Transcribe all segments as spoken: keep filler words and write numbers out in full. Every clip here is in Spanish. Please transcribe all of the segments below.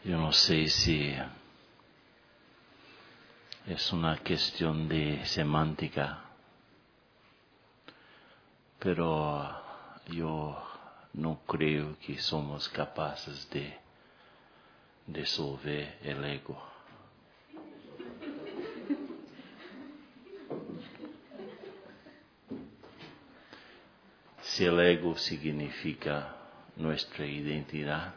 Yo no sé si es una cuestión de semántica, pero yo no creo que somos capaces de disolver el ego. Si el ego significa nuestra identidad,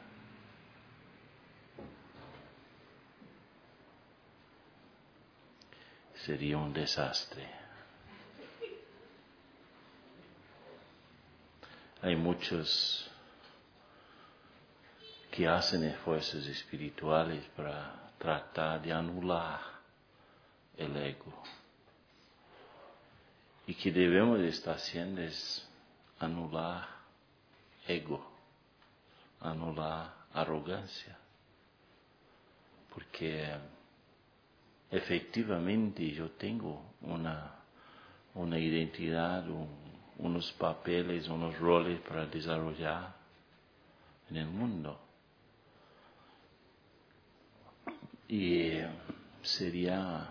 sería un desastre. Hay muchos que hacen esfuerzos espirituales para tratar de anular el ego. Y que debemos de estar haciendo es anular ego, anular arrogancia. Porque efectivamente yo tengo una, una identidad, un, unos papeles, unos roles para desarrollar en el mundo. Y sería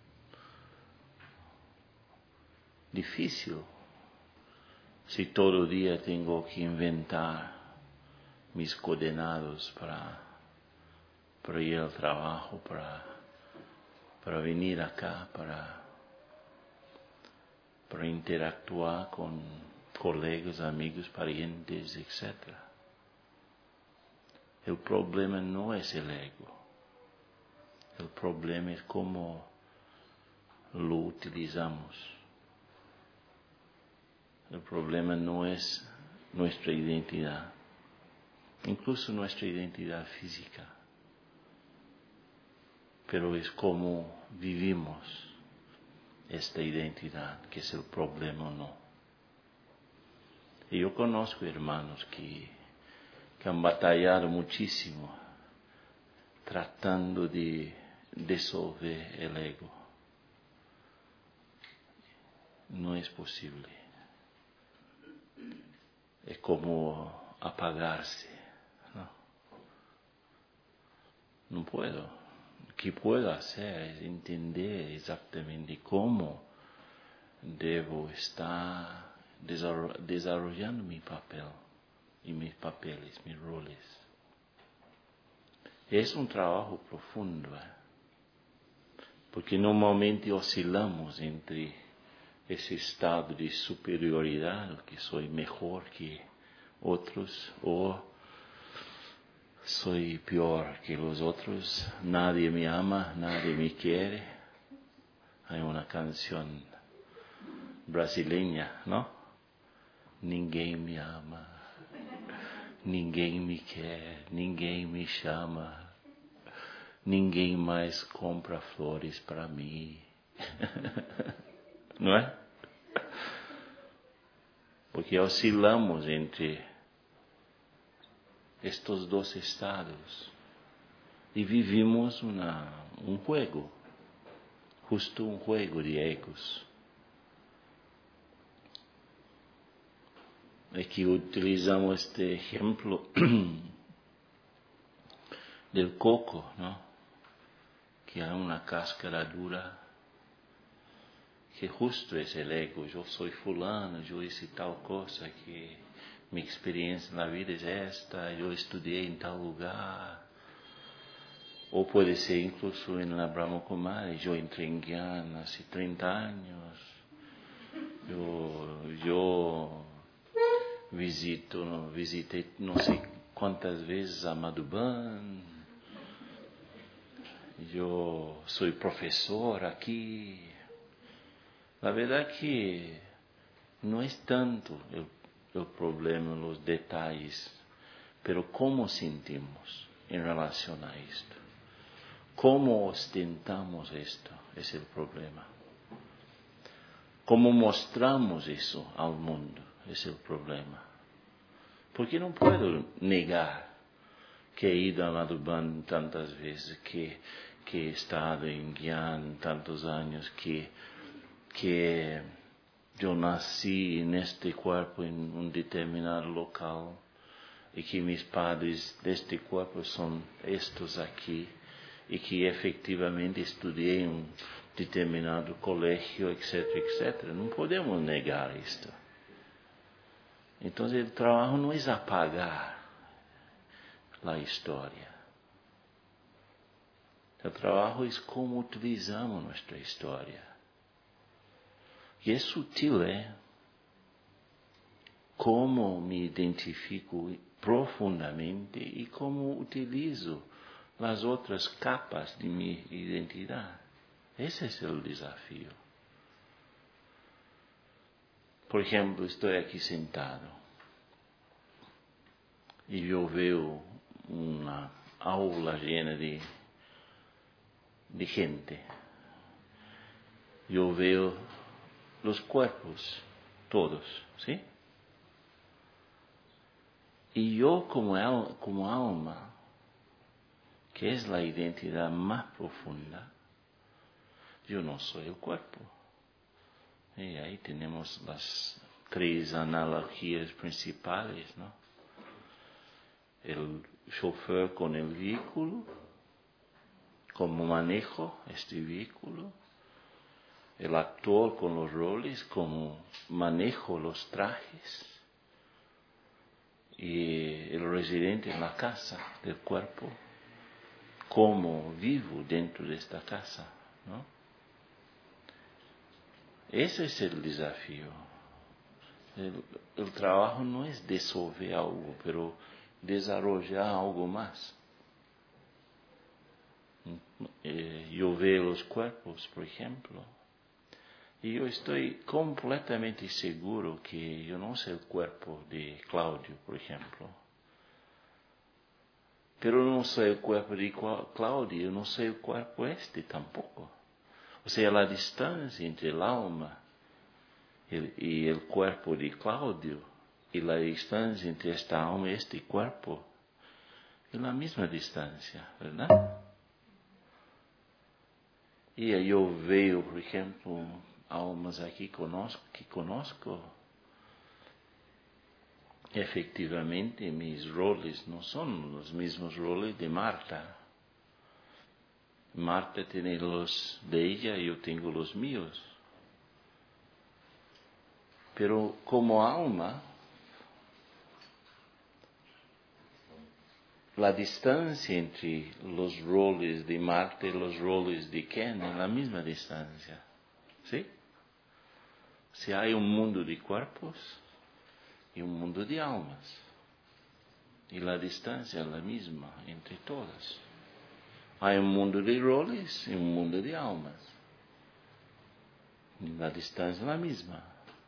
difícil si todo día tengo que inventar mis coordenados para, para ir al trabajo, para, para venir acá, para, para interactuar con colegas, amigos, parientes, etcétera. El problema no es el ego. El problema es cómo lo utilizamos. El problema no es nuestra identidad, incluso nuestra identidad física, pero es cómo vivimos esta identidad, que es el problema o no. Y yo conozco hermanos que, que han batallado muchísimo tratando de disolver el ego. No es posible. Es como apagarse. No, no puedo. Lo que puedo hacer es entender exactamente cómo debo estar desarrollando mi papel y mis papeles, mis roles. Es un trabajo profundo, ¿eh? Porque normalmente oscilamos entre ese estado de superioridad, que soy mejor que otros, o soy peor que los otros, nadie me ama, nadie me quiere. Hay una canción brasileña, ¿no? Ninguém me ama, ninguém me quer, ninguém me chama, ninguém mais compra flores para mim. Não é? Porque oscilamos entre estes dois estados e vivimos una, um juego, justo um juego de egos. É que utilizamos este ejemplo del coco, ¿no? Que hay una cáscara dura, que justo es el ego. Yo soy fulano, yo hice tal cosa, que mi experiencia en la vida es esta, yo estudié en tal lugar. O puede ser incluso en la Brahma Kumari, yo entré en Gyan hace treinta años. Yo, yo visito, no, visité no sé cuántas veces a Madhuban. Yo soy profesor aquí. La verdad que no es tanto el, el problema, los detalles, pero cómo sentimos en relación a esto. Cómo ostentamos esto es el problema. Cómo mostramos eso al mundo es el problema. Porque no puedo negar que he ido a Madhuban tantas veces, que, que he estado en Gyan tantos años, que, que yo nací en este cuerpo en un determinado local, y que mis padres de este cuerpo son estos aquí, y que efectivamente estudié en un determinado colegio, etcétera, etcétera. No podemos negar esto. Entonces el trabajo no es apagar la historia. El trabajo es cómo utilizamos nuestra historia. Y es sutil, ¿eh? Cómo me identifico profundamente y cómo utilizo las otras capas de mi identidad. Ese es el desafío. Por ejemplo, estoy aquí sentado y yo veo una aula llena de, de gente. Yo veo los cuerpos, todos, ¿sí? Y yo como, al, como alma, que es la identidad más profunda, yo no soy el cuerpo. Y ahí tenemos las tres analogías principales, ¿no? El chofer con el vehículo, cómo manejo este vehículo. El actor con los roles, cómo manejo los trajes. Y el residente en la casa del cuerpo, cómo vivo dentro de esta casa, ¿no? Ese es el desafío. El, el trabajo no es disolver algo, pero desarrollar algo más. Eh, yo veo los cuerpos, por ejemplo, y yo estoy completamente seguro que yo no soy el cuerpo de Claudio, por ejemplo. Pero no soy el cuerpo de Claudio, yo no soy el cuerpo este tampoco. O sea, la distancia entre el alma y el cuerpo de Claudio, y la distancia entre esta alma y este cuerpo, es la misma distancia, ¿verdad? Y yo veo, por ejemplo, almas aquí conozco, que conozco. Efectivamente, mis roles no son los mismos roles de Marta. Marta tiene los de ella y yo tengo los míos. Pero como alma, la distancia entre los roles de Marta y los roles de Ken es la misma distancia. ¿Sí? Si hay un mundo de cuerpos y un mundo de almas. Y la distancia es la misma entre todas. Hay un mundo de roles y un mundo de almas. Y la distancia es la misma.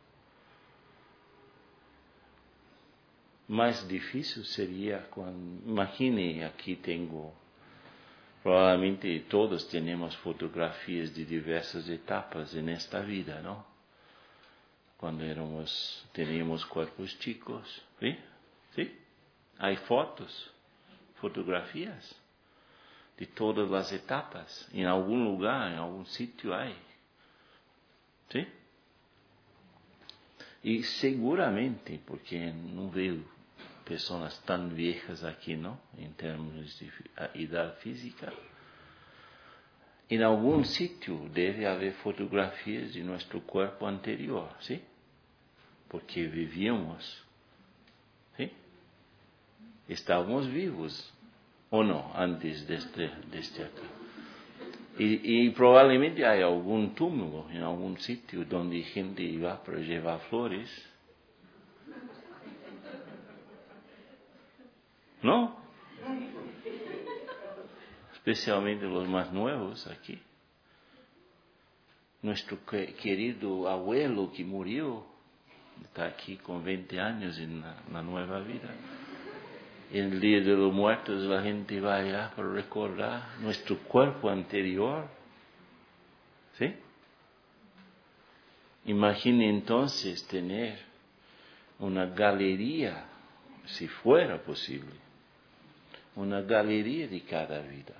Más difícil sería cuando, imagine, aquí tengo, probablemente todos tenemos fotografías de diversas etapas en esta vida, ¿no? Cuando éramos, teníamos cuerpos chicos, ¿sí? ¿Sí? Hay fotos, fotografías de todas las etapas. En algún lugar, en algún sitio hay. ¿Sí? Y seguramente, porque no veo personas tan viejas aquí, ¿no? En términos de edad física. En algún sitio debe haber fotografías de nuestro cuerpo anterior, ¿sí? Porque vivíamos, ¿sí? Estábamos vivos, ¿o no? Antes de este, de este acá. Y, y probablemente hay algún túmulo en algún sitio donde gente iba para llevar flores. ¿No? Especialmente los más nuevos aquí. Nuestro querido abuelo que murió, está aquí con veinte años en la, la nueva vida. En el Día de los Muertos la gente va allá para recordar nuestro cuerpo anterior. ¿Sí? Imagine entonces tener una galería, si fuera posible, una galería de cada vida.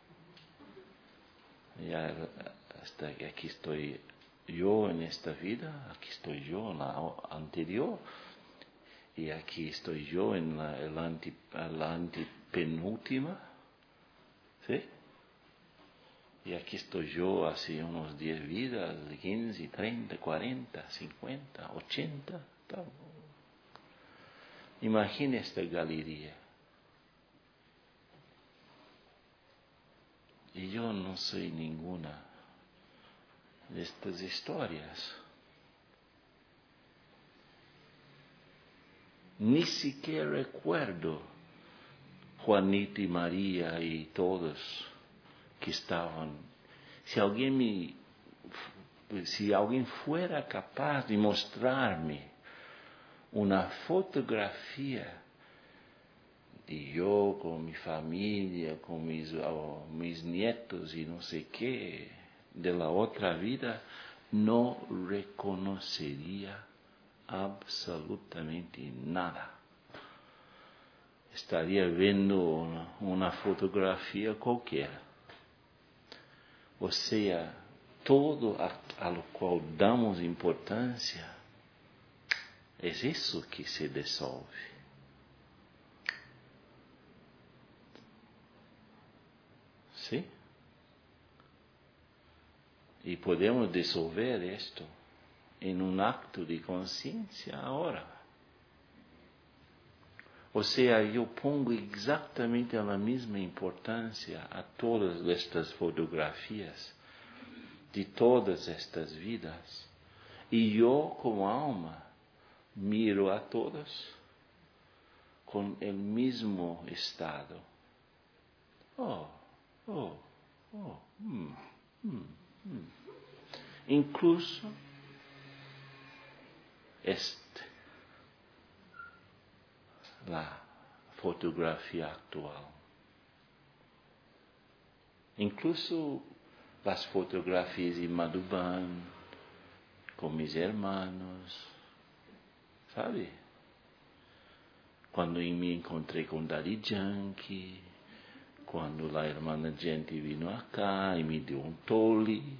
Ya hasta aquí estoy yo en esta vida, aquí estoy yo en la anterior. Y aquí estoy yo en la, el anti, la antepenúltima, ¿sí? Y aquí estoy yo hace unos diez vidas, quince, treinta, cuarenta, cincuenta, ochenta. Tal. Imagine esta galería. Y yo no soy ninguna de estas historias. Ni siquiera recuerdo Juanita y María y todos que estaban. Si alguien me, si alguien fuera capaz de mostrarme una fotografía de yo con mi familia, con mis, oh, mis nietos y no sé qué, de la otra vida, no reconocería absolutamente nada. Estaría viendo una, una fotografía cualquiera. O sea, todo a, a lo cual damos importancia es eso que se disuelve. ¿Sí? Y podemos disolver esto en un acto de conciencia ahora. O sea, yo pongo exactamente la misma importancia a todas estas fotografías de todas estas vidas. Y yo como alma miro a todos con el mismo estado. Oh, oh, oh, mm, mm, mm. Incluso este, la fotografía actual. Incluso las fotografías de Madhuban con mis hermanos, ¿sabe? Cuando me encontré con Daddy Yankee, cuando la hermana Gente vino acá y me dio un toli.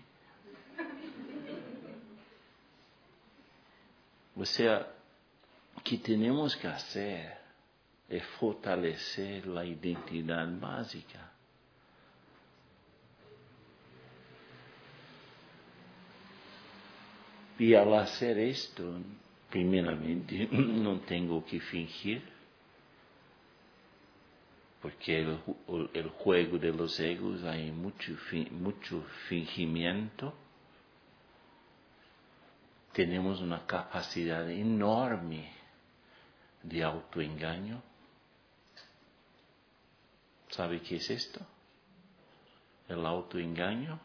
O sea, que tenemos que hacer es fortalecer la identidad básica. Y al hacer esto, primeramente, no tengo que fingir, porque el, el juego de los egos hay mucho, mucho fingimiento. Tenemos una capacidad enorme de autoengaño. ¿Sabe qué es esto? El autoengaño.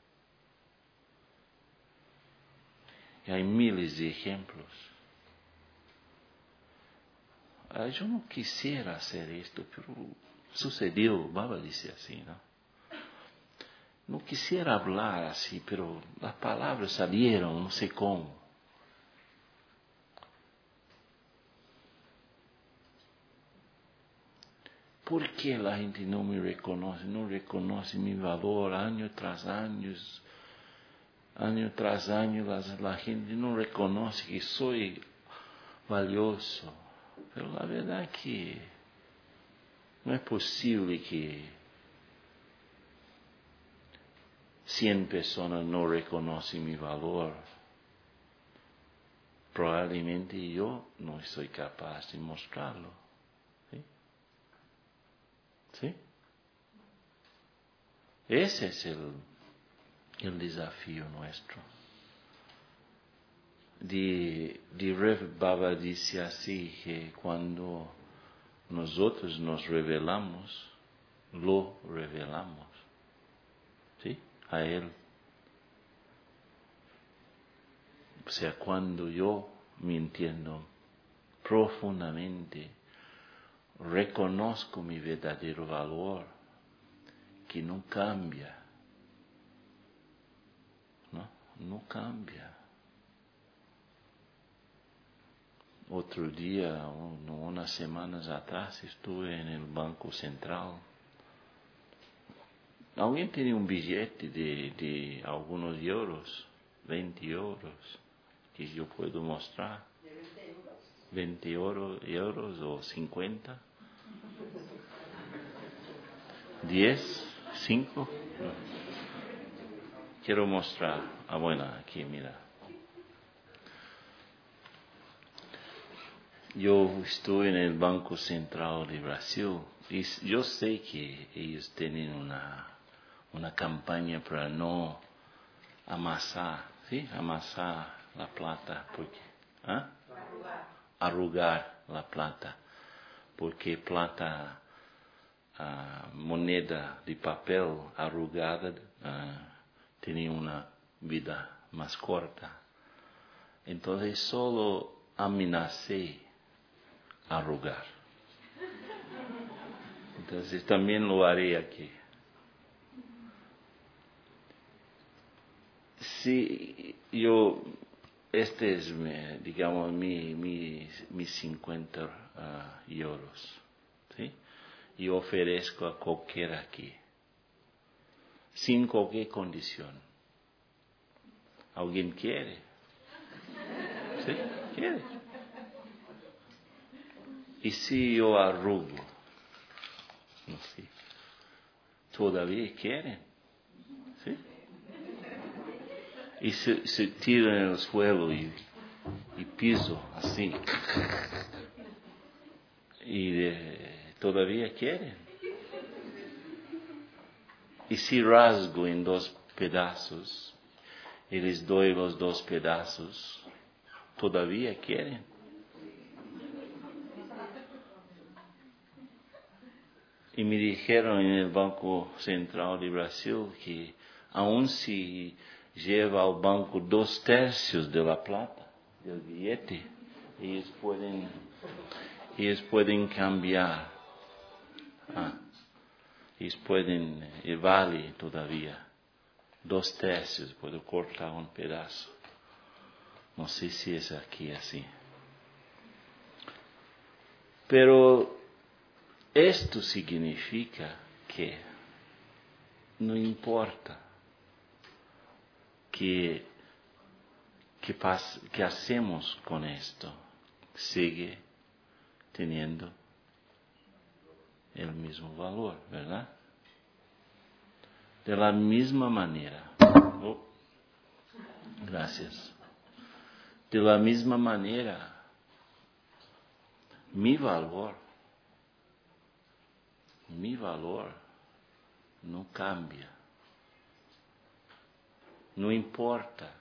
Y hay miles de ejemplos. Ah, yo no quisiera hacer esto, pero sucedió, Baba dice así, ¿no? No quisiera hablar así, pero las palabras salieron, no sé cómo. ¿Por qué la gente no me reconoce? No reconoce mi valor año tras año. Año tras año la, la gente no reconoce que soy valioso. Pero la verdad es que no es posible que cien personas no reconocen mi valor. Probablemente yo no soy capaz de mostrarlo. ¿Sí? ¿Sí? Ese es el, el desafío nuestro. De, de Rev Baba dice así que cuando nosotros nos revelamos, lo revelamos. ¿Sí? A Él. O sea, cuando yo me entiendo profundamente, reconozco mi verdadero valor, que no cambia, ¿no? No cambia. Otro día, unas semanas atrás, estuve en el Banco Central. Alguien tenía un billete de, de algunos euros, veinte euros, que yo puedo mostrar. ¿De veinte euros? veinte euro, euros o cincuenta. diez, cinco. Quiero mostrar. Ah, bueno, aquí mira. Yo estuve en el Banco Central de Brasil y yo sé que ellos tienen una, una campaña para no amasar, ¿sí? Amasar la plata, porque, ¿ah? Arrugar la plata, porque plata, uh, moneda de papel arrugada, uh, tiene una vida más corta. Entonces solo amenacé arrugar. Entonces también lo haré aquí. Sí, yo, este es, mi, digamos, mi, mi, mis cincuenta uh, euros, ¿sí? Y ofrezco a cualquiera aquí, sin cualquier condición. ¿Alguien quiere? ¿Sí? ¿Quiere? Y si yo arrugo, no sé, todavía quieren, ¿sí? Y se, se tira en el suelo y, y piso así. Y de, todavía quieren. Y si rasgo en dos pedazos y les doy los dos pedazos, todavía quieren. Y me dijeron en el Banco Central de Brasil que aun si lleva al banco dos tercios de la plata, del billete, ellos pueden, ellos pueden cambiar. Ah, ellos pueden, y vale todavía. Dos tercios, puedo cortar un pedazo. No sé si es aquí así. Pero esto significa que no importa que, que, pas, que hacemos con esto, sigue teniendo el mismo valor, ¿verdad? De la misma manera. Oh, gracias. De la misma manera, mi valor, mi valor no cambia. No importa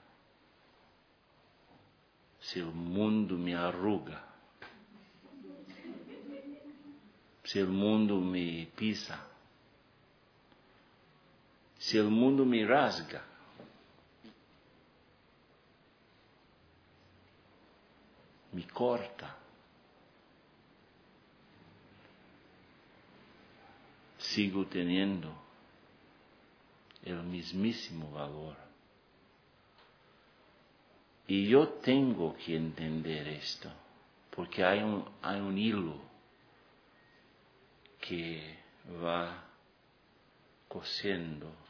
si el mundo me arruga, si el mundo me pisa, si el mundo me rasga. Me corta. Sigo teniendo el mismísimo valor. Y yo tengo que entender esto, porque hay un, hay un hilo que va cosiendo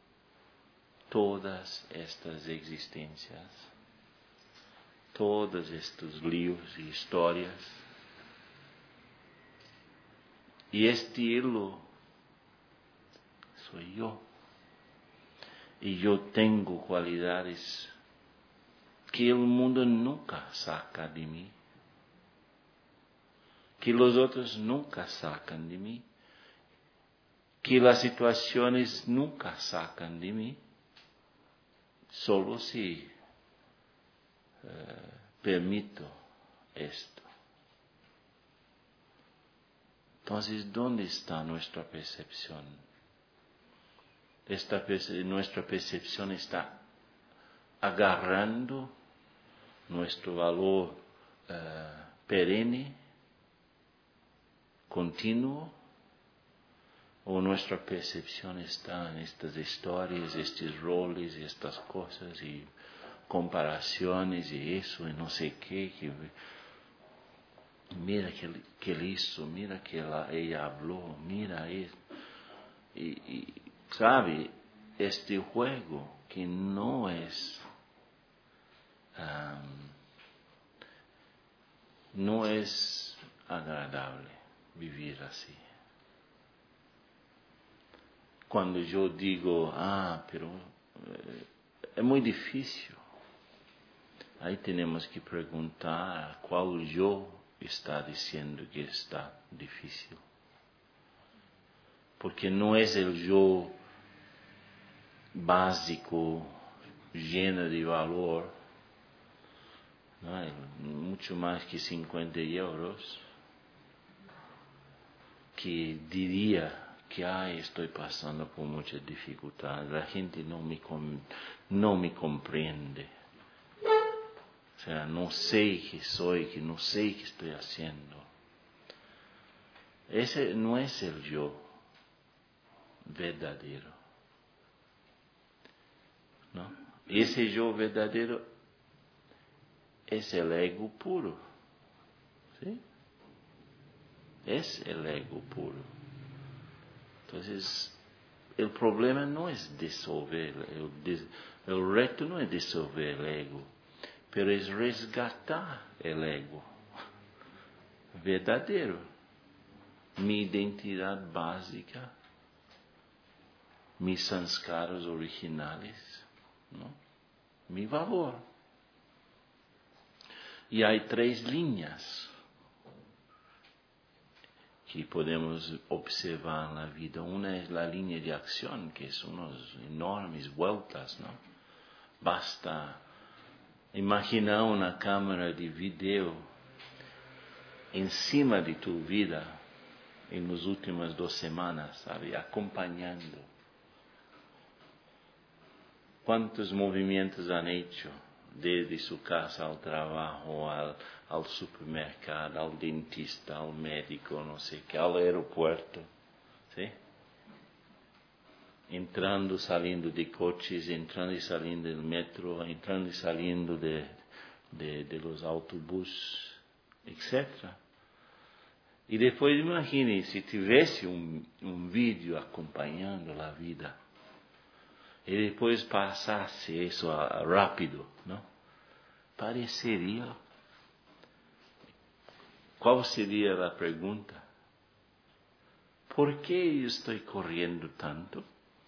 todas estas existencias, todos estos líos y historias. Y este hilo soy yo. Y yo tengo cualidades que el mundo nunca saca de mí, que los otros nunca sacan de mí, que las situaciones nunca sacan de mí, solo si eh, permito esto. Entonces, ¿dónde está nuestra percepción? Esta perce- nuestra percepción está agarrando nuestro valor eh, perenne, continuo, o nuestra percepción está en estas historias, estos roles, estas cosas y comparaciones y eso y no sé qué, que mira que, que él hizo, mira que la, ella habló, mira esto. Y, y sabe, este juego que no es um, no es agradable vivir así. Cuando yo digo, ah, pero eh, es muy difícil, ahí tenemos que preguntar cuál yo está diciendo que está difícil. Porque no es el yo básico, lleno de valor, ¿no? Mucho más que cincuenta euros, que diría que ay, estoy pasando por muchas dificultades, la gente no me, com- no me comprende. O sea, no sé qué soy, que no sé qué estoy haciendo. Ese no es el yo verdadero, ¿no? Ese yo verdadero es el ego puro, ¿sí? Es el ego puro. Entonces, el problema no es disolver, el, el reto no es disolver el ego, pero es resgatar el ego verdadero, mi identidad básica, mis sanskaras originales, ¿no? Mi valor. Y hay tres líneas que podemos observar en la vida. Una es la línea de acción, que es unas enormes vueltas, ¿no? Basta imaginar una cámara de video encima de tu vida en las últimas dos semanas, ¿sabe? Acompañando. ¿Cuántos movimientos han hecho? Desde su casa al trabajo, al, al supermercado, al dentista, al médico, no sé qué, al aeropuerto, ¿sí? Entrando, saliendo de coches, entrando y saliendo del metro, entrando y saliendo de, de, de los autobuses, etcétera. Y después imagine si tivesse un, un vídeo acompañando la vida. Y después pasase eso a, a rápido, ¿no? Parecería. ¿Cuál sería la pregunta? ¿Por qué yo estoy corriendo tanto?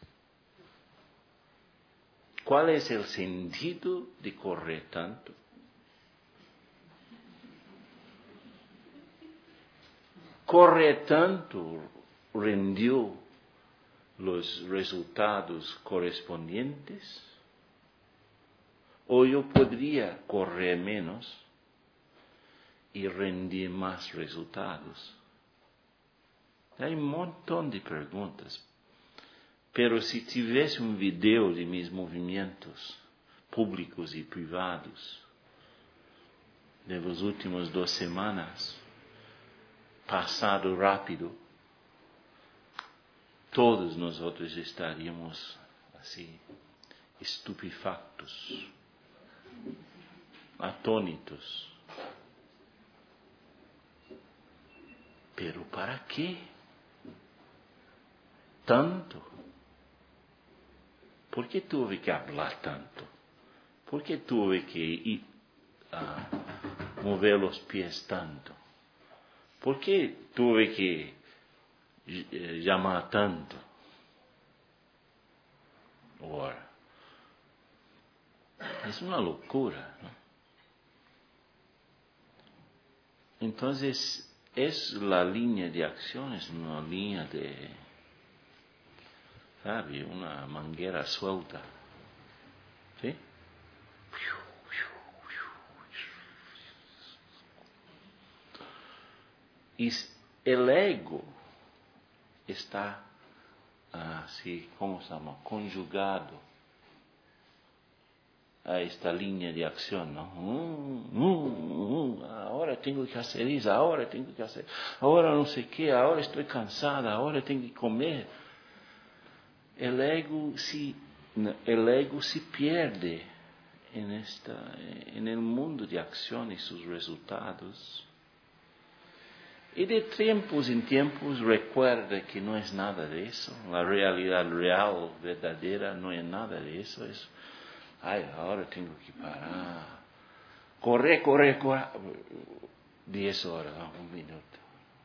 ¿Cuál es el sentido de correr tanto? Correr tanto rendió los resultados correspondientes, o yo podría correr menos y rendir más resultados. Hay un montón de preguntas, pero si tuviese un video de mis movimientos públicos y privados de las últimas dos semanas, pasado rápido, todos nosotros estaríamos así, estupefactos, atónitos. ¿Pero para qué? Tanto. ¿Por qué tuve que hablar tanto? ¿Por qué tuve que ir a mover los pies tanto? ¿Por qué tuve que eh, llamar tanto? Ahora, es una locura, ¿no? Entonces, es la línea de acción, es una línea de, ¿sabe? Una manguera suelta, ¿sí? Y el ego está así, ¿cómo se llama? Conjugado a esta línea de acción, ¿no? Mm, mm, mm, ahora tengo que hacer eso, ahora tengo que hacer, ahora no sé qué, ahora estoy cansada, ahora tengo que comer. El ego se, el ego se pierde en, esta, en el mundo de acción y sus resultados. Y de tiempos en tiempos recuerda que no es nada de eso. La realidad real, verdadera, no es nada de eso. Es, ay, ahora tengo que parar. Correr, correr, correr. diez horas, un minuto.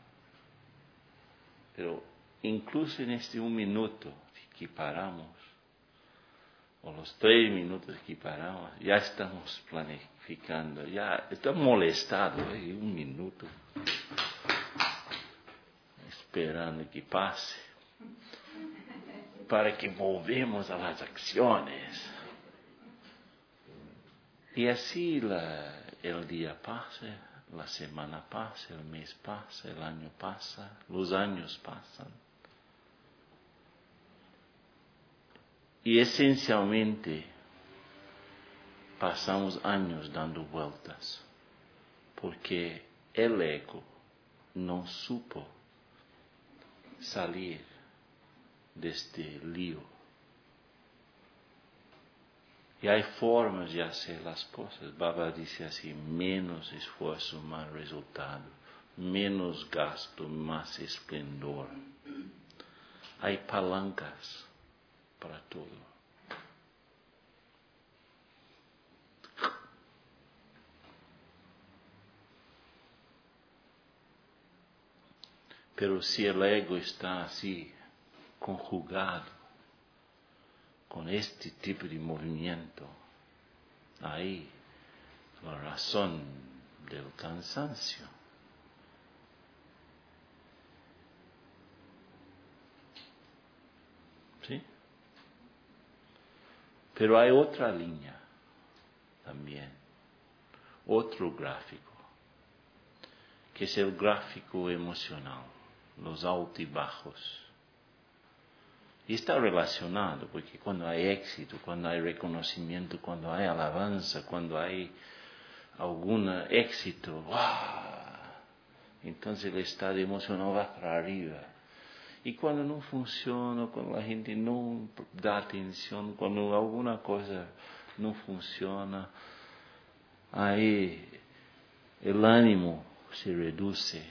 Pero incluso en este un minuto que paramos, o los tres minutos que paramos, ya estamos planificando, ya estamos molestados, ¿eh? Un minuto, esperando que pase, para que volvemos a las acciones. Y así la, el día pasa, la semana pasa, el mes pasa, el año pasa, los años pasan. Y esencialmente pasamos años dando vueltas, porque el ego no supo salir de este lío. Y hay formas de hacer las cosas. Baba dice así: menos esfuerzo, más resultado. Menos gasto, más esplendor. Hay palancas para todo. Pero si el ego está así, conjugado con este tipo de movimiento, ahí la razón del cansancio. ¿Sí? Pero hay otra línea también, otro gráfico, que es el gráfico emocional, los altibajos. Y está relacionado, porque cuando hay éxito, cuando hay reconocimiento, cuando hay alabanza, cuando hay algún éxito, ¡wow! Entonces el estado emocional va para arriba. Y cuando no funciona, cuando la gente no da atención, cuando alguna cosa no funciona, ahí el ánimo se reduce.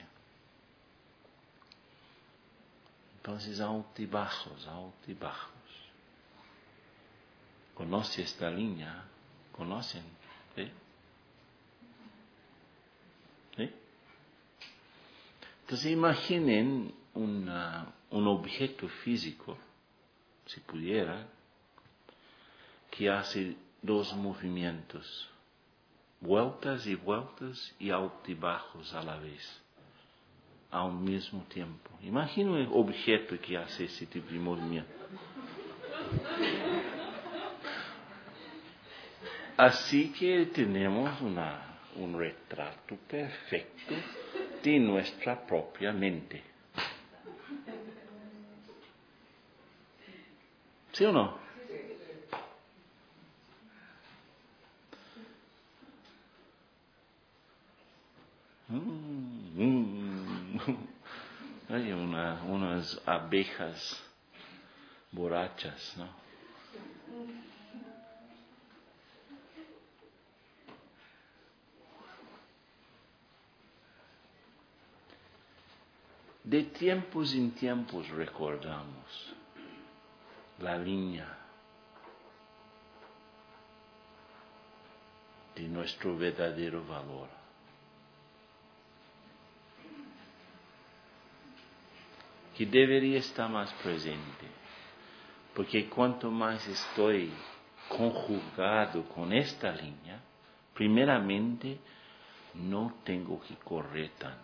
Entonces, altibajos, altibajos. ¿Conoce esta línea? ¿Conocen? ¿Sí? ¿Sí? Entonces, imaginen una, un objeto físico, si pudiera, que hace dos movimientos, vueltas y vueltas y altibajos a la vez, al mismo tiempo. Imagina un objeto que hace ese tipo de movimiento. Así que tenemos una, un retrato perfecto de nuestra propia mente. ¿Sí o no? Mm, mm. Hay una, unas abejas borrachas, ¿no? De tiempos en tiempos recordamos la línea de nuestro verdadero valor. Que debería estar más presente, porque cuanto más estoy conjugado con esta línea, primeramente no tengo que correr tanto,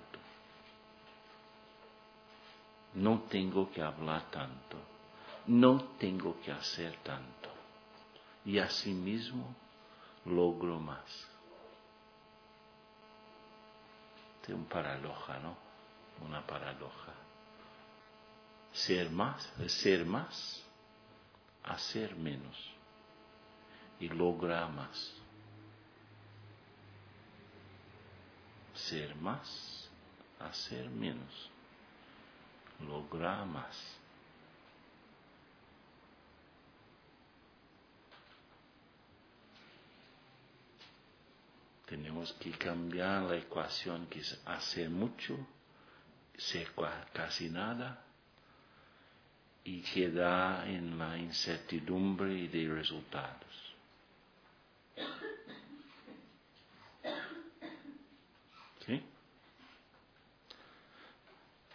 no tengo que hablar tanto, no tengo que hacer tanto, y asimismo logro más. Es una paradoja, ¿no? Una paradoja. Ser más, ser más, hacer menos y lograr más. Ser más, hacer menos, lograr más. Tenemos que cambiar la ecuación, que es hacer mucho, ser casi nada, y quedar en la incertidumbre de resultados. ¿Sí?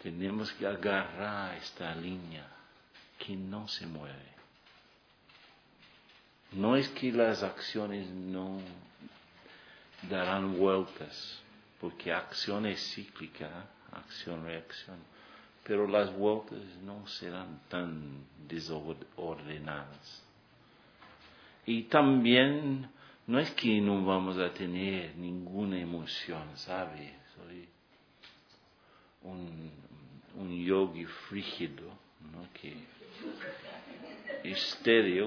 Tenemos que agarrar esta línea que no se mueve. No es que las acciones no darán vueltas, porque acción es cíclica, acción-reacción, pero las vueltas no serán tan desordenadas. Y también no es que no vamos a tener ninguna emoción, ¿sabe? Soy un, un yogi frígido, ¿no? Que estéril,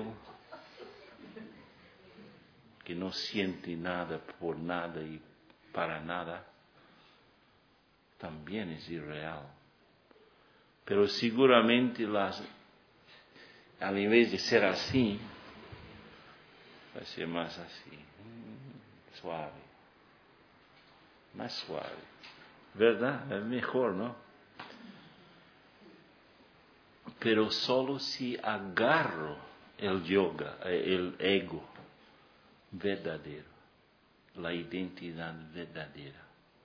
que no siente nada por nada y para nada, también es irreal. Pero seguramente las, al invés de ser así, va a ser más así, suave, más suave. ¿Verdad? Es mejor, ¿no? Pero solo si agarro el yoga, el ego verdadero, la identidad verdadera.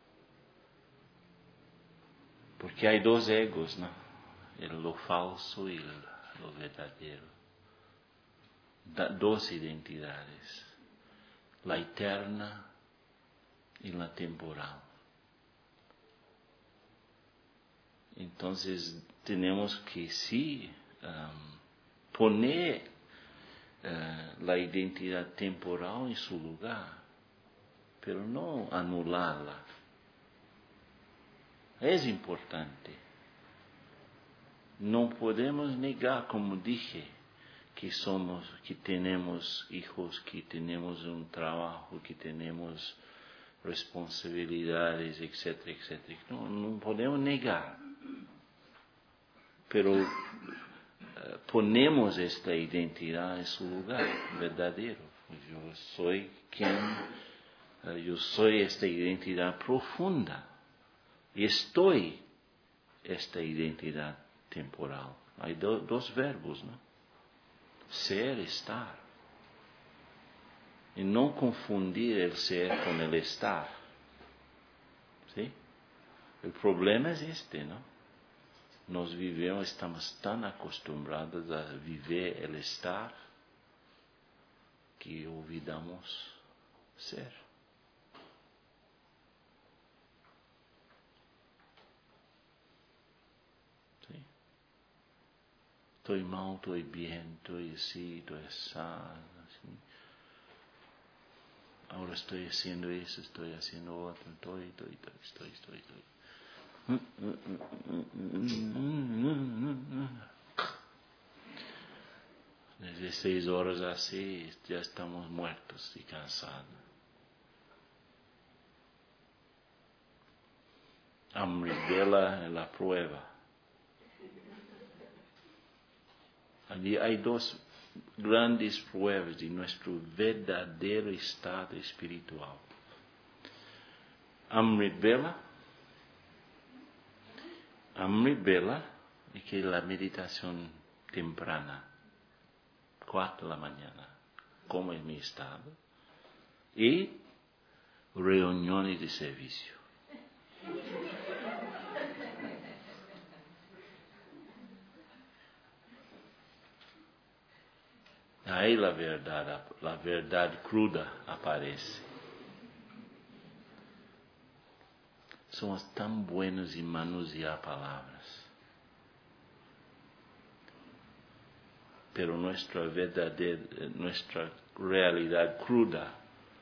Porque hay dos egos, ¿no? El lo falso y el, lo verdadero. Da, dos identidades, la eterna y la temporal. Entonces tenemos que sí um, poner uh, la identidad temporal en su lugar, pero no anularla. Es importante. No podemos negar, como dije, que somos, que tenemos hijos, que tenemos un trabajo, que tenemos responsabilidades, etcétera, etcétera. No, no podemos negar. Pero uh, ponemos esta identidad en su lugar verdadero. Yo soy quien, uh, yo soy esta identidad profunda. Y estoy esta identidad temporal. Hay do, dos verbos, ¿no? Ser, estar. Y no confundir el ser con el estar. ¿Sí? El problema es este, ¿no? Nos vivemos, estamos tan acostumbrados a vivir el estar que olvidamos ser. ¿Sí? Estoy mal, estoy bien, estoy así, estoy así. Ahora estoy haciendo eso, estoy haciendo otro, estoy, estoy, estoy, estoy, estoy. Desde seis horas así, ya estamos muertos y cansados. Amrivela en la prueba. Allí hay dos grandes pruebas de nuestro verdadero estado espiritual. Amrivela, Amrivela, y que es la meditación temprana, cuatro de la mañana, como es mi estado, y reuniones de servicio. Ahí la verdad, la verdad cruda aparece. Somos tan buenos en manusear palabras. Pero nuestra verdadera, nuestra realidad cruda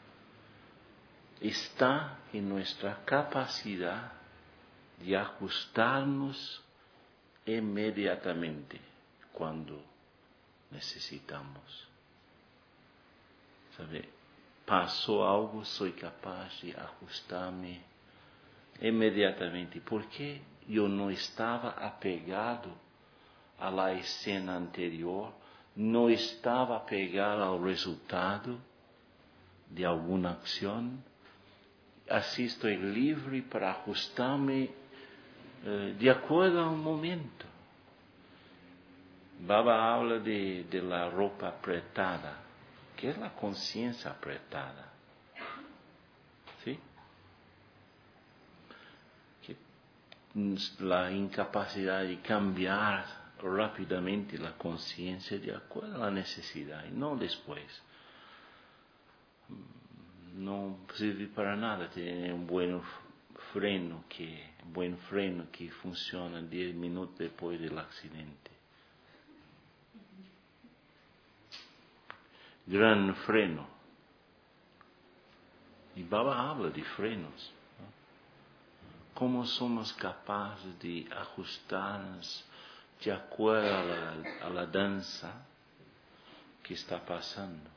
está en nuestra capacidad de ajustarnos inmediatamente cuando necesitamos. ¿Sabe? Pasó algo, soy capaz de ajustarme inmediatamente, porque yo no estaba apegado a la escena anterior, no estaba apegado al resultado de alguna acción. Así estoy libre para ajustarme eh, de acuerdo a un momento. Baba habla de, de la ropa apretada, que es la conciencia apretada. ¿Sí? Que la incapacidad de cambiar rápidamente la conciencia de acuerdo a la necesidad y no después. No sirve para nada tener un buen freno que, buen freno que funciona diez minutos después del accidente. Gran freno. Y Baba habla de frenos. ¿Cómo somos capaces de ajustarnos de acuerdo a la, a la danza que está pasando?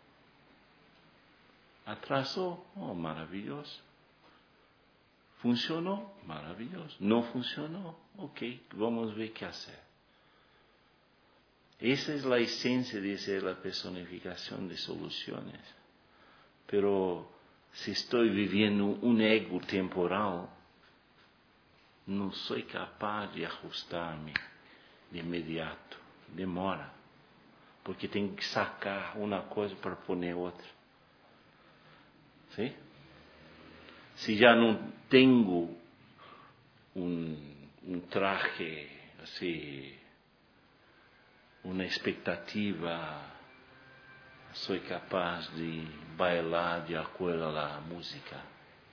¿Atrasó? Oh, maravilloso. ¿Funcionó? Maravilloso. ¿No funcionó? Ok, vamos a ver qué hacer. Esa es la esencia de ser la personificación de soluciones. Pero si estoy viviendo un ego temporal, no soy capaz de ajustarme de inmediato. Demora. Porque tengo que sacar una cosa para poner otra. ¿Sí? Si ya no tengo un, un traje así, una expectativa, soy capaz de bailar de acuerdo a la música.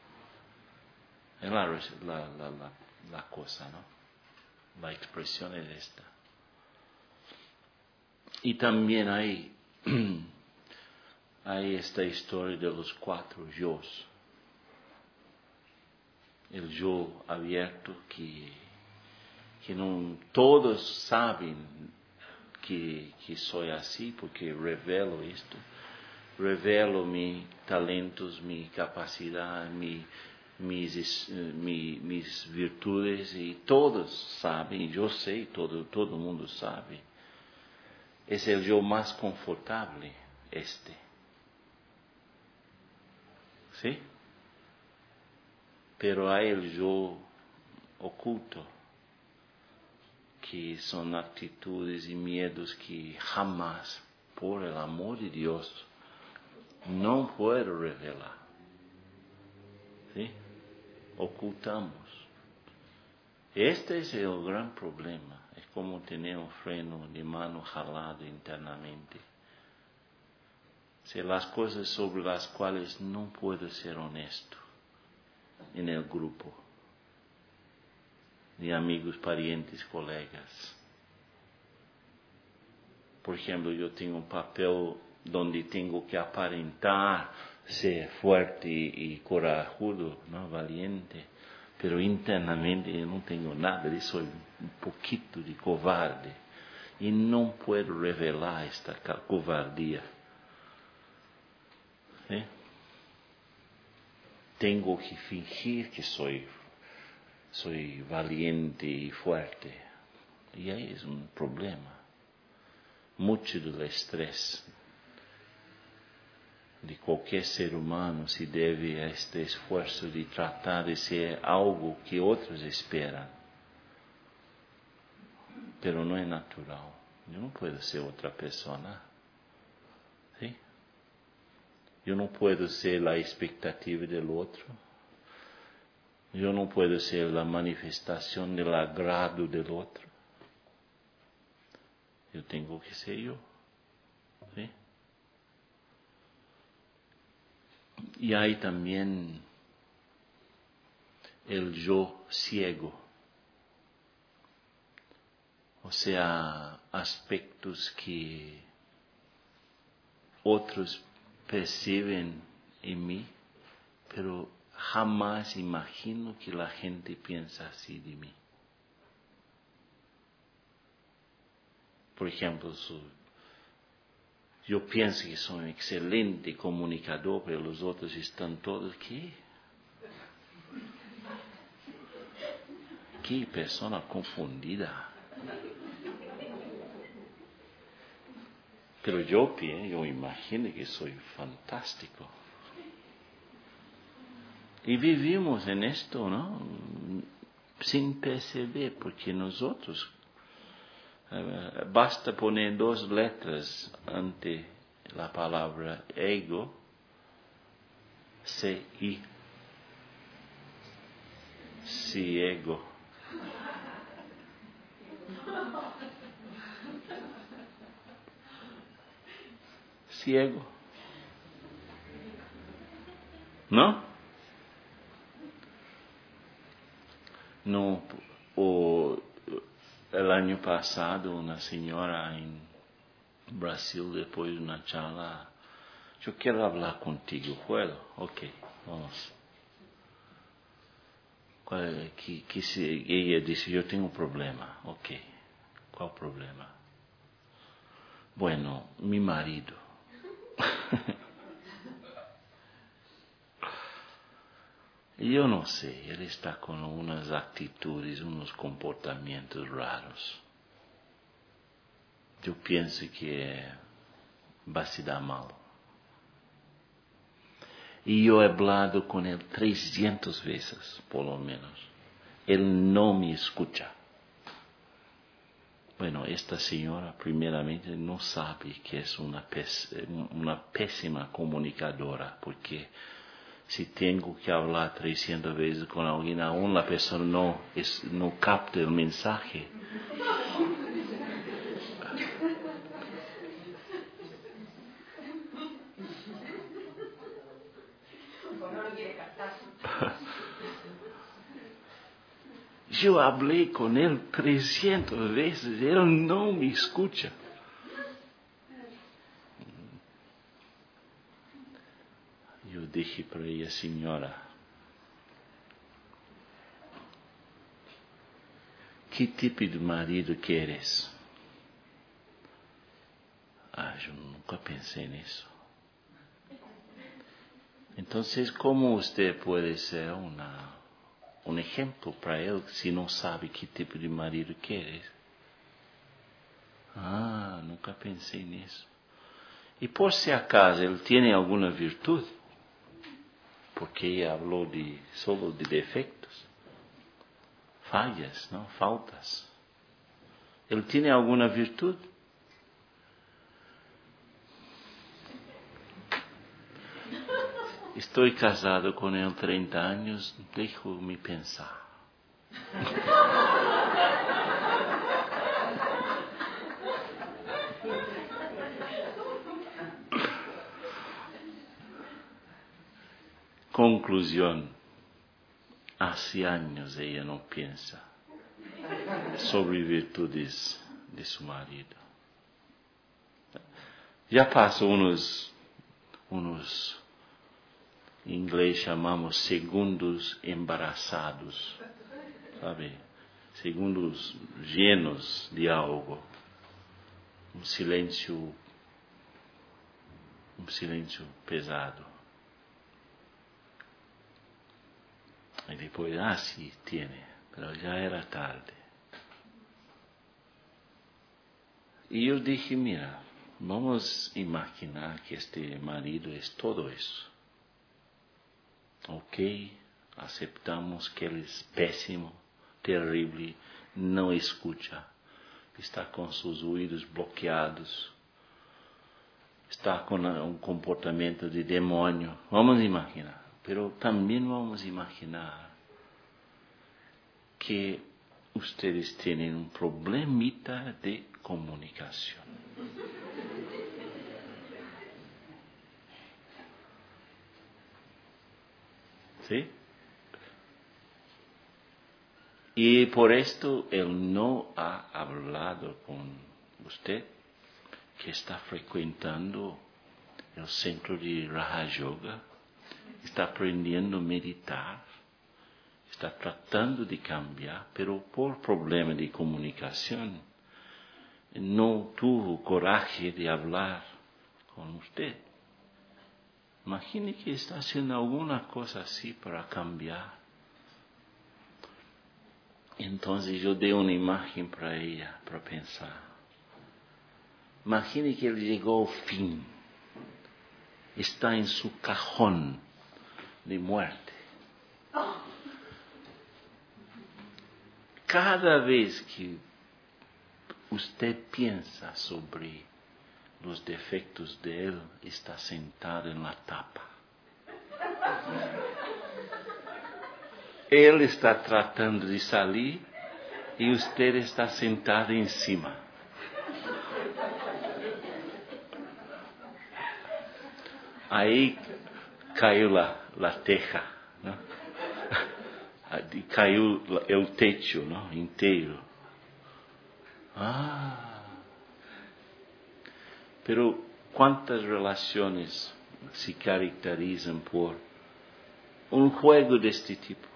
Es la, la, la, la, la cosa, ¿no? La expresión es esta. Y también hay, hay esta historia de los cuatro yos. El yo abierto que, que no todos saben que, que soy así porque revelo esto, revelo mis talentos, mi capacidad, mi, mis, mi, mis virtudes y todos saben, yo sé, todo, todo el mundo sabe. Es el yo más confortable este. ¿Sí? Pero hay el yo oculto, que son actitudes y miedos que jamás, por el amor de Dios, no puedo revelar. ¿Sí? Ocultamos. Este es el gran problema. Es como tener un freno de mano jalado internamente. Si las cosas sobre las cuales no puedo ser honesto en el grupo de amigos, parientes, colegas. Por ejemplo, yo tengo un papel donde tengo que aparentar ser fuerte y corajudo, ¿no? Valiente, pero internamente yo no tengo nada, yo soy un poquito de cobarde y no puedo revelar esta cobardía. ¿Sí? Tengo que fingir que soy, soy valiente y fuerte, y ahí es un problema. Mucho del estrés de cualquier ser humano se debe a este esfuerzo de tratar de ser algo que otros esperan. Pero no es natural. Yo no puedo ser otra persona. ¿Sí? Yo no puedo ser la expectativa del otro. Yo no puedo ser la manifestación del agrado del otro. Yo tengo que ser yo. ¿Sí? Y hay también el yo ciego. O sea, aspectos que otros perciben en mí, pero jamás imagino que la gente piensa así de mí. Por ejemplo, su, yo pienso que soy un excelente comunicador, pero los otros están todos, ¿qué? ¿Qué persona confundida? Pero yo pienso, yo imagino que soy fantástico. Y vivimos en esto, ¿no? Sin perceber, porque nosotros, eh, basta poner dos letras ante la palabra ego, C I, ciego. Ciego. ¿No? No, o, el año pasado una señora en Brasil, después de una charla, yo quiero hablar contigo, ¿puedo? Ok, vamos. ¿Cuál, que, que se, ella dice, yo tengo un problema. Ok, ¿cuál problema? Bueno, mi marido. Yo no sé, él está con unas actitudes, unos comportamientos raros. Yo pienso que va a se dar mal. Y yo he hablado con él trescientas veces, por lo menos. Él no me escucha. Bueno, esta señora, primeramente, no sabe que es una, pés, una pésima comunicadora, porque si tengo que hablar trescientas veces con alguien, aún la persona no, es, no capta el mensaje. Yo hablé con él trescientas veces, él no me escucha. Yo dije para ella, señora, ¿qué tipo de marido quieres? Ah, yo nunca pensé en eso. Entonces, ¿cómo usted puede ser una, un ejemplo para él si no sabe qué tipo de marido quieres? Ah, nunca pensé en eso. Y por si acaso, él tiene alguna virtud, porque ella habló de, solo de defectos, fallas, ¿no? Faltas. ¿Él tiene alguna virtud? Estoy casado con él treinta años, déjame pensar. Conclusión, hace años ella no piensa sobre virtudes de su marido. Ya pasó unos, unos, en inglés llamamos segundos embarazados, ¿sabe? Segundos llenos de algo, un silencio, un silencio pesado. Y después, ah, sí, tiene, pero ya era tarde. Y yo dije, mira, vamos a imaginar que este marido es todo eso. Ok, aceptamos que él es pésimo, terrible, no escucha, está con sus oídos bloqueados, está con un comportamiento de demonio. Vamos a imaginar, pero también vamos a imaginar que ustedes tienen un problemita de comunicación. ¿Sí? Y por esto él no ha hablado con usted, que está frecuentando el centro de Raja Yoga, está aprendiendo a meditar, está tratando de cambiar, pero por problema de comunicación no tuvo coraje de hablar con usted. Imagine que está haciendo alguna cosa así para cambiar. Entonces yo dei una imagen para ella, para pensar. Imagine que él llegó al fin, está en su cajón de muerte. Cada vez que usted piensa sobre los defectos de él, está sentado en la tapa. Él está tratando de salir y usted está sentado encima. Ahí cayó la, la teja, ¿no? Ahí cayó el techo, ¿no? Inteiro. Ah, pero ¿cuántas relaciones se caracterizan por un juego de este tipo?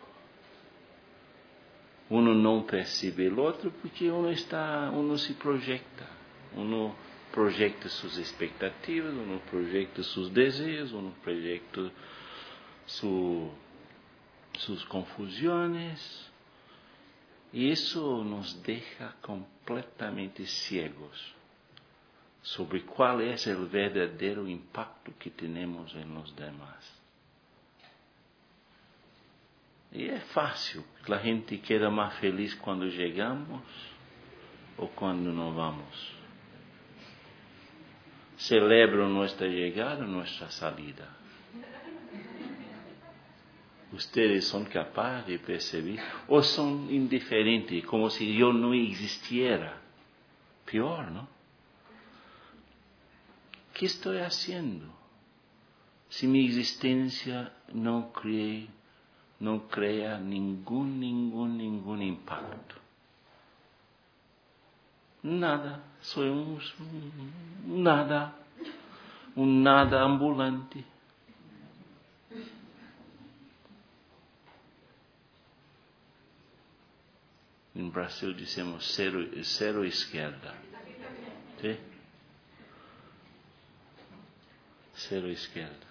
Uno não percebe o outro porque uno está, uno se projeta, uno projeta suas expectativas, uno projeta seus desejos, uno projeta su, sus confusiones, e isso nos deixa completamente ciegos sobre qual é o verdadeiro impacto que temos em los demás. E é fácil, a gente queda mais feliz quando chegamos ou quando não vamos. Celebram nossa chegada ou nossa saída. Ustedes são capazes de perceber ou são indiferentes, como se eu não existiera. Pior, não? O que estou fazendo? Se minha existência não cria não crea nenhum, nenhum, nenhum impacto. Nada, sou um, um nada, um nada ambulante. Em Brasil dizemos zero, zero esquerda. ¿Sí? Zero esquerda.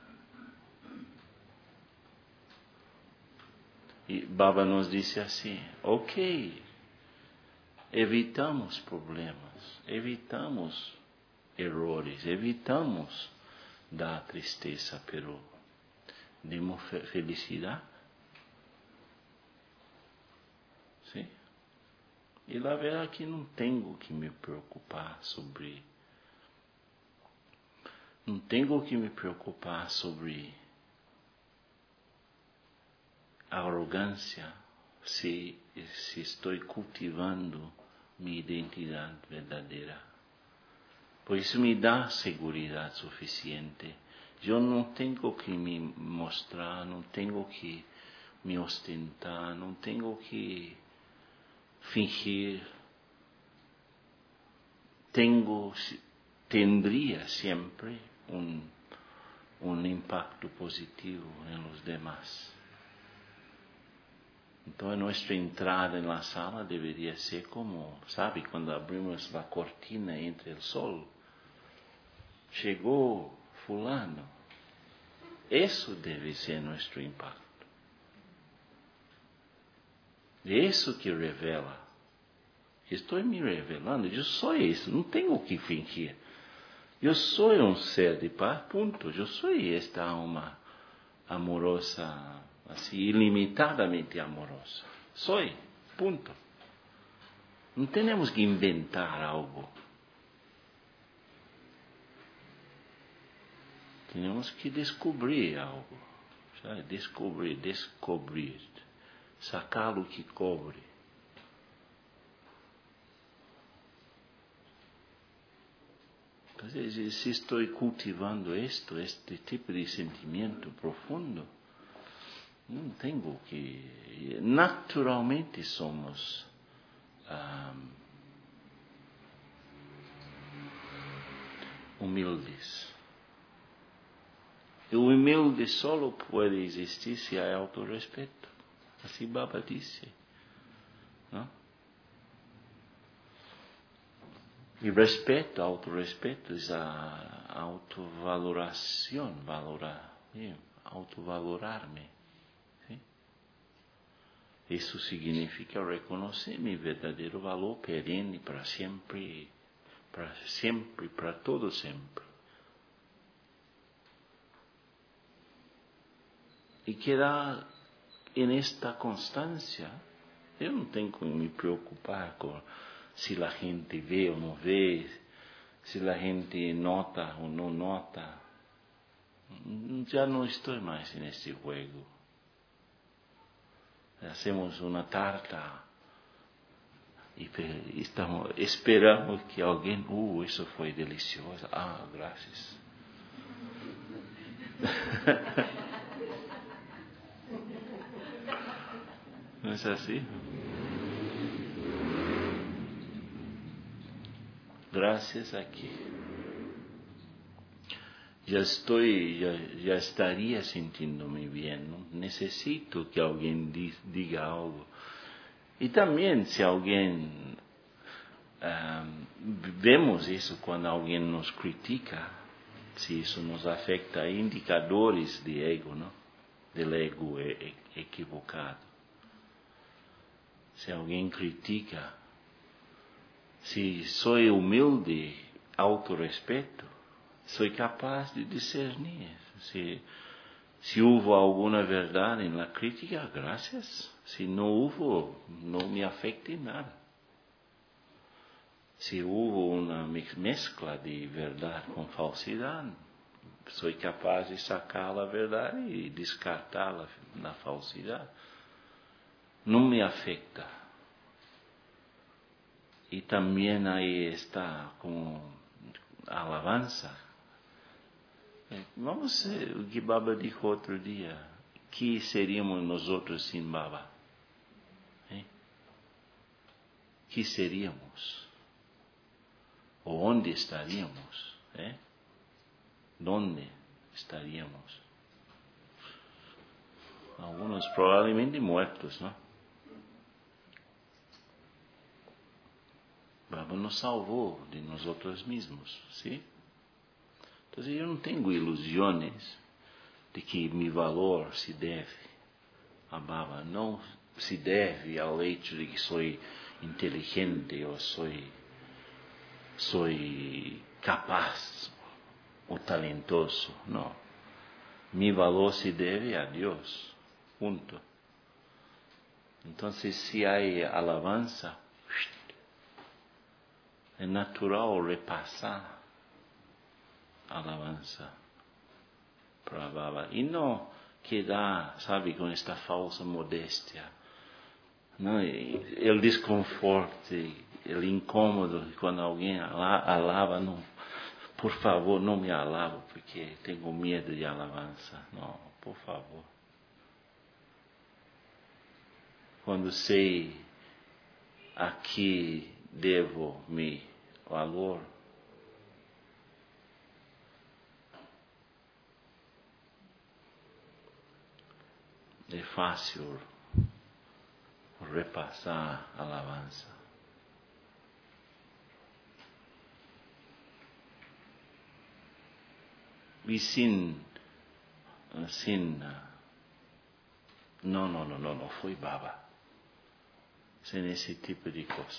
E Baba nos disse assim, ok, evitamos problemas, evitamos errores, evitamos dar tristeza, pero demos felicidade. Sim? E a verdade é que não tenho que me preocupar sobre, não tenho que me preocupar sobre arrogância, se, se estou cultivando minha identidade verdadeira. Por isso me dá segurança suficiente. Eu não tenho que me mostrar, não tenho que me ostentar, não tenho que fingir. Tenho, tendría sempre um, um impacto positivo em los demás. Então, a nossa entrada na sala deveria ser como, sabe, quando abrimos a cortina entre o sol. Chegou fulano. Isso deve ser nosso impacto. É isso que revela. Estou me revelando, eu sou isso, não tenho que fingir. Eu sou um ser de paz, ponto. Eu sou esta alma amorosa, assim, ilimitadamente amorosa. Sou, ponto. Não temos que inventar algo. Temos que descobrir algo. Sabe? Descobrir, descobrir. Sacar o que cobre. Então, se estou cultivando isto, este tipo de sentimento profundo, não tenho que... Naturalmente somos um, humildes. E o humilde só pode existir se há autorrespeito. Assim Baba disse. Não? E respeito, autorrespeito, é a autovaloração, valorar, autovalorar-me. Isso significa reconhecer meu verdadeiro valor perene para sempre, para sempre, para todo sempre. E quedar em esta constância, eu não tenho que me preocupar com se a gente vê ou não vê, se a gente nota ou não nota. Já não estou mais nesse jogo. Hacemos uma tarta E estamos, esperamos que alguém, uh, isso foi delicioso. Ah, graças. Não é assim? Graças aqui. Já estou, já, já estaria sentindo-me bem. Não necessito que alguém diga algo. E também, se alguém um, vemos isso quando alguém nos critica, se isso nos afeta, indicadores de ego, não? Del ego equivocado. Se alguém critica, se sou humilde, autorrespeito, sou capaz de discernir. Se, se houve alguma verdade na crítica, graças. Se não houve, não me afeta em nada. Se houve uma mescla de verdade com falsidade, sou capaz de sacar a verdade e descartá-la na falsidade. Não me afeta. E também aí está com a alabança. Vamos, o que Baba disse outro dia, que seríamos nós outros sem Baba? Hein? Que seríamos? Ou onde estaríamos? Hein? Onde estaríamos? Alguns provavelmente mortos, não? Baba nos salvou de nós outros mesmos, sim? Então eu não tenho ilusões de que meu valor se deve a Baba, não se deve ao hecho de que sou inteligente ou sou, sou capaz ou talentoso, não. Meu valor se deve a Deus, ponto. Então, se há alabança, é natural repassar a alabança para Baba. E não quedar, sabe, com esta falsa modéstia. Não, o desconforto, o incômodo quando alguém alava, não, por favor, não me alava, porque tenho medo de alabança. Não, por favor. Quando sei a que devo meu valor, é fácil repassar a alabança. E sim, sim, não, não, não, não, não foi Baba. Sem esse tipo de coisa.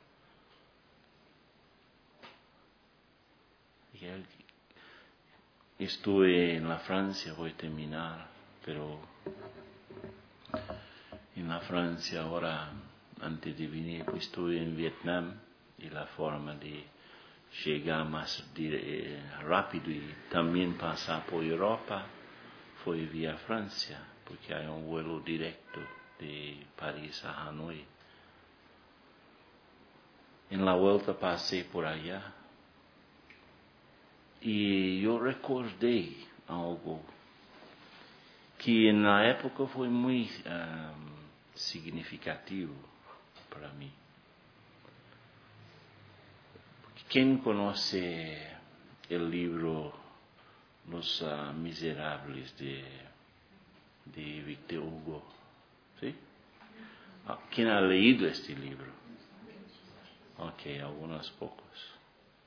Estou na França, vou terminar, pero na França agora, antes de vir, estou em Vietnã e a forma de chegar mais dire, rápido e também passar por Europa foi via França, porque há um voo direto de Paris a Hanoi. Em la volta passei por allá e eu recordei algo que na época foi muito um, significativo para mim. Quem conhece o livro Los uh, Miseráveis de, de Victor Hugo? ¿Sí? Quem ha leído este livro? Ok, algunos pocos.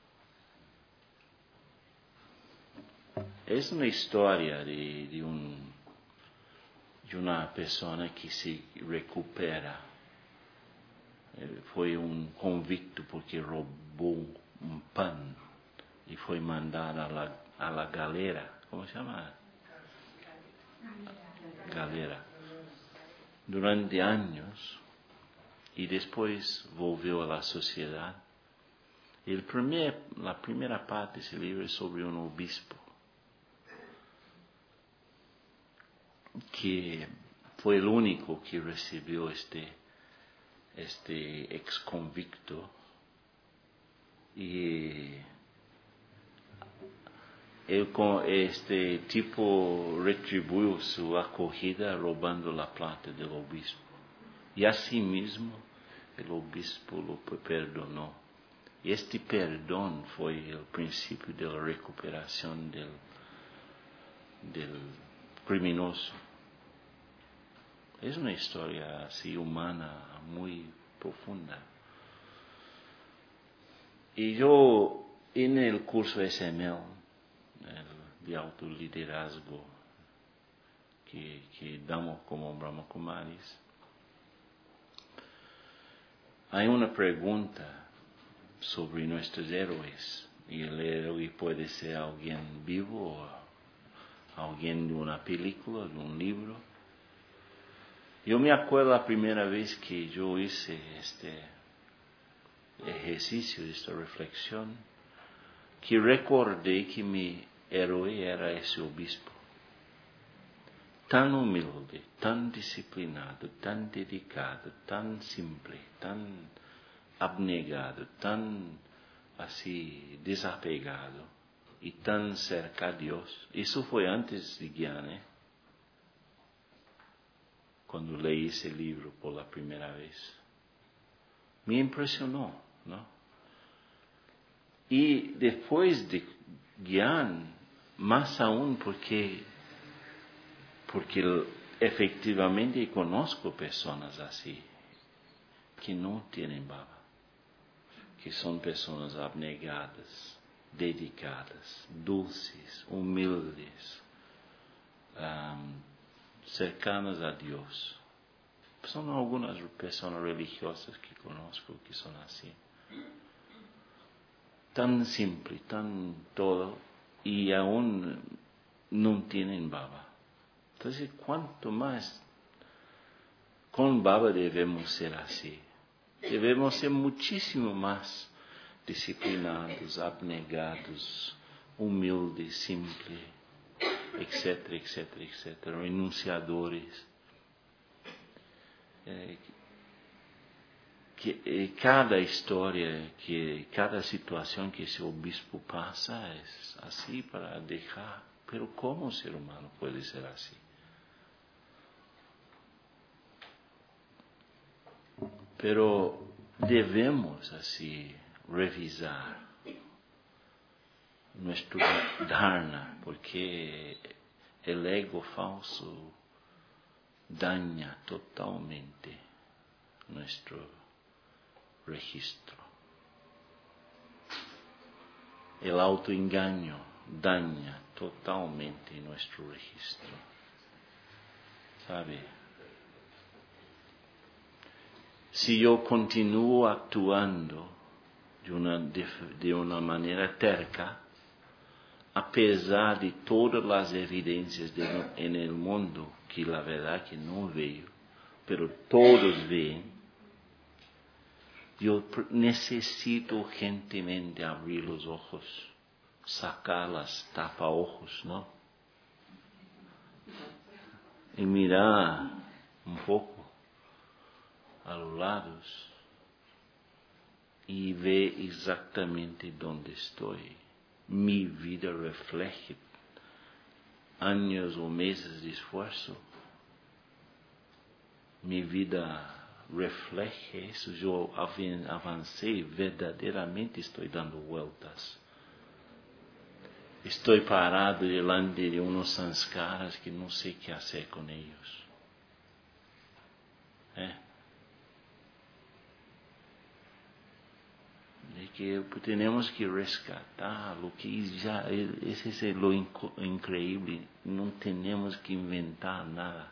É uma história de, de, um, de uma pessoa que se recupera. Ele foi um convicto porque roubou um pão e foi mandado a la, a la galera. Como se chama? Galera. Durante anos. E depois volveu à sociedade. E primeir, a primeira parte desse livro é sobre um obispo que foi o único que recebeu este, este ex convicto, y él con este tipo retribuyó su acogida robando la plata del obispo. Y asimismo el obispo lo perdonó. Y este perdón fue el principio de la recuperación del, del criminoso. Es una historia así humana, muy profunda. Y yo en el curso S M L, el de autoliderazgo que, que damos como Brahma Kumaris, hay una pregunta sobre nuestros héroes. Y el héroe puede ser alguien vivo o alguien de una película, de un libro. Yo me acuerdo la primera vez que yo hice este ejercicio, esta reflexión, que recordé que mi héroe era ese obispo. Tan humilde, tan disciplinado, tan dedicado, tan simple, tan abnegado, tan así desapegado y tan cerca a Dios. Eso fue antes de Gyan, ¿eh? Cuando leí ese libro por la primera vez. Me impresionó, ¿no? Y después de Gyan, más aún porque, porque efectivamente conozco personas así, que no tienen baba, que son personas abnegadas, dedicadas, dulces, humildes, um, cercanas a Dios. Son algunas personas religiosas que conozco que son así. Tan simple, tan todo, y aún no tienen baba. Entonces, ¿cuánto más con baba debemos ser así? Debemos ser muchísimo más disciplinados, abnegados, humildes, simples, etcétera, etcétera, etcétera, renunciadores. Eh, que eh, cada historia, que cada situación que ese obispo pasa es así para dejar. Pero ¿cómo un ser humano puede ser así? Pero debemos así revisar nuestro dharma, porque el ego falso daña totalmente nuestro registro. El autoengaño daña totalmente nuestro registro. ¿Sabe? Si yo continúo actuando de una, de, de una manera terca, a pesar de todas las evidencias de, en el mundo, que la verdad que no veo, pero todos ven, yo necesito urgentemente abrir los ojos, sacar las tapaojos, ¿no? Y mirar un poco a los lados y ver exactamente dónde estoy. Mi vida refleja años o meses de esfuerzo. Mi vida refleja eso. Yo avancé, verdaderamente estoy dando vueltas. Estoy parado delante de unos sanskaras que no sé qué hacer con ellos. ¿Eh? De que tenemos que rescatar lo que ya, ese es lo increíble, no tenemos que inventar nada.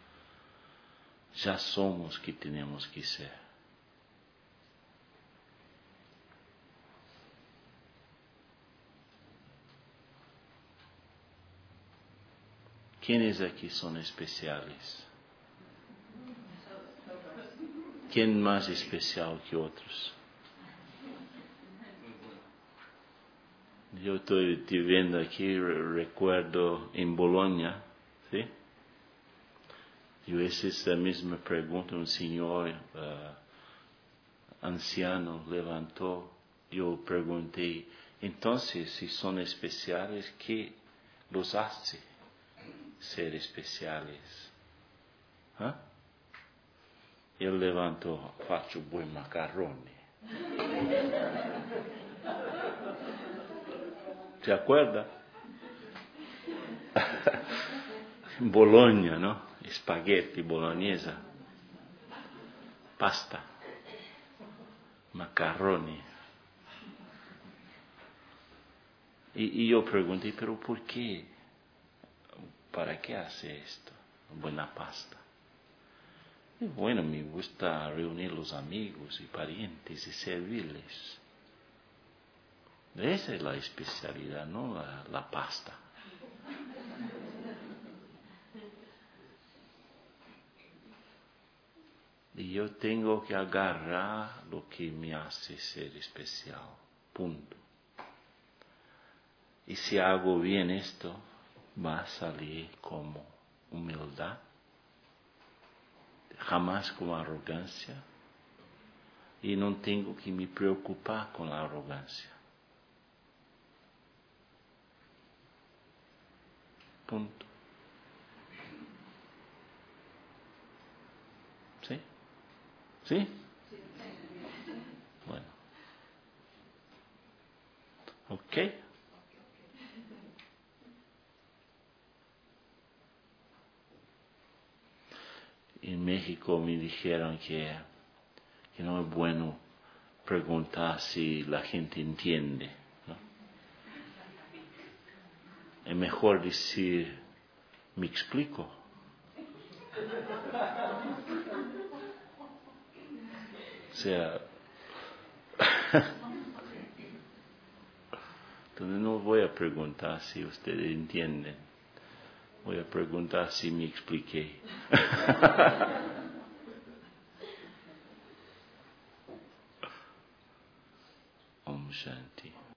Ya somos que tenemos que ser. ¿Quiénes aquí son especiales? ¿Quién más especial que otros? Yo estoy te viendo aquí, recuerdo en Bologna, ¿sí? Yo hice esa misma pregunta a un señor uh, anciano levantó. Yo pregunté, entonces, si son especiales, ¿qué los hace ser especiales? ¿Ah? Él levantó, faccio buen macarrone. ¿Se acuerda? Bologna, ¿no? Spaghetti, bolognese, pasta, macarroni. Y, y yo pregunté, ¿pero por qué? ¿Para qué hace esto? Buena pasta. Y bueno, me gusta reunir los amigos y parientes y servirles. Esa es la especialidad, no la, la pasta. Y yo tengo que agarrar lo que me hace ser especial. Punto. Y si hago bien esto, va a salir como humildad, jamás como arrogancia. Y no tengo que me preocupar con la arrogancia. Punto. ¿Sí? ¿Sí? Bueno. Ok. En México me dijeron que, que no es bueno preguntar si la gente entiende, ¿no? Es mejor decir, me explico. O sea, entonces no voy a preguntar si ustedes entienden. Voy a preguntar si me expliqué. Om Shanti.